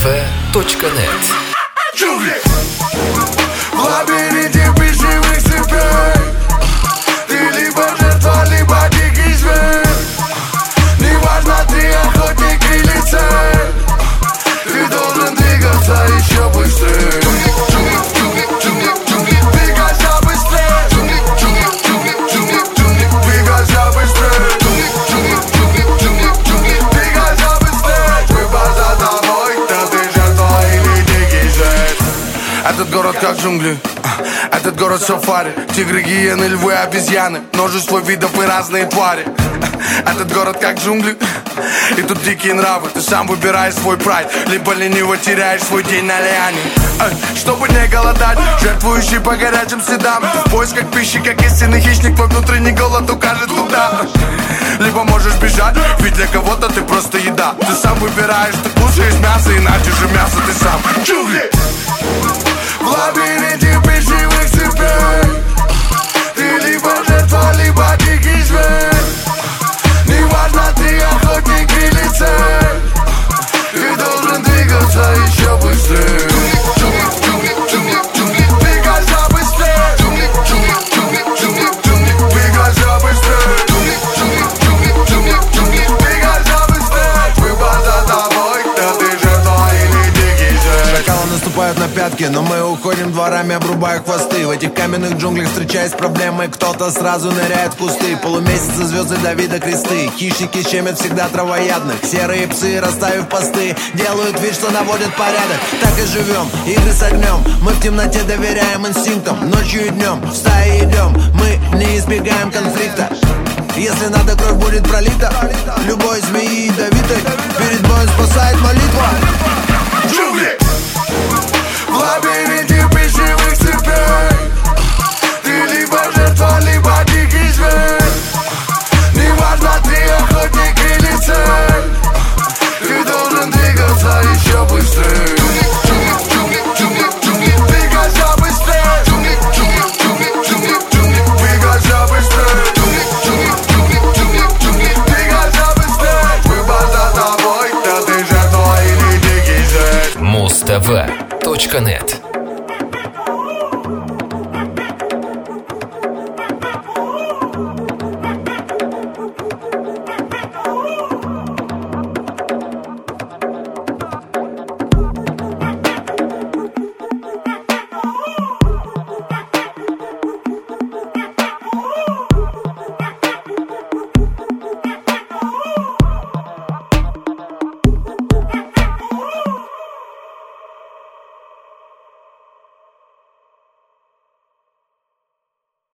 mustv.net. Джунгли в лабиринте плешивых цепей. Ты либо жертва, либо дикий зверь. Неважно, ты охотник или цель. Ты должен двигаться еще быстрее. Двигайся быстрее. Двигайся быстрее. Двигайся быстрее. Выбор за тобой, да ты жертва или дикий зверь. Этот город как джунгли, этот город сафари. Тигры, гиены, львы, обезьяны, множество видов и разные твари. Этот город как джунгли, и тут дикие нравы. Ты сам выбираешь свой прайд, либо лениво теряешь свой день на лиане. Чтобы не голодать, жертвующий по горячим следам. Ты в поисках пищи, как истинный хищник. Твой внутренний голод укажет туда. Либо можешь бежать, ведь для кого-то ты просто еда. Ты сам выбираешь, ты кушаешь мясо, иначе же мясо ты сам. Джунгли в лабиринте плешивых цепей. Ты либо жертва, либо дикий зверь. Неважно, ты охотник или цель. Ты должен двигаться еще быстрее. Двигайся быстрее. Двигайся быстрее. Двигайся быстрее. Выбор за тобой, да ты жертва или дикий зверь. Шакалы наступают на пятки, но мы уходим дворами, обрубая хвосты. В этих каменных джунглях, встречаясь с проблемой, кто-то сразу ныряет в кусты. Полумесяцы, звезды Давида, кресты. Хищники щемят всегда травоядных. Серые псы, расставив посты, делают вид, что наводят порядок. Так и живем, игры с огнем. Мы в темноте доверяем инстинктам. Ночью и днем, в стае идем. Мы не избегаем конфликта. Если надо, кровь будет пролита. Любой змеи ядовитой перед боем спасает молитва. Джунгли в лабиринте плешивых цепей. Ты либо жертва, либо дикий зверь. Неважно, ты охотник или цель. Ты должен двигаться еще быстрее. Двигайся быстрее. Двигайся быстрее. Двигайся быстрее. Выбор за тобой, да ты жертва или дикий зверь. mustv.net.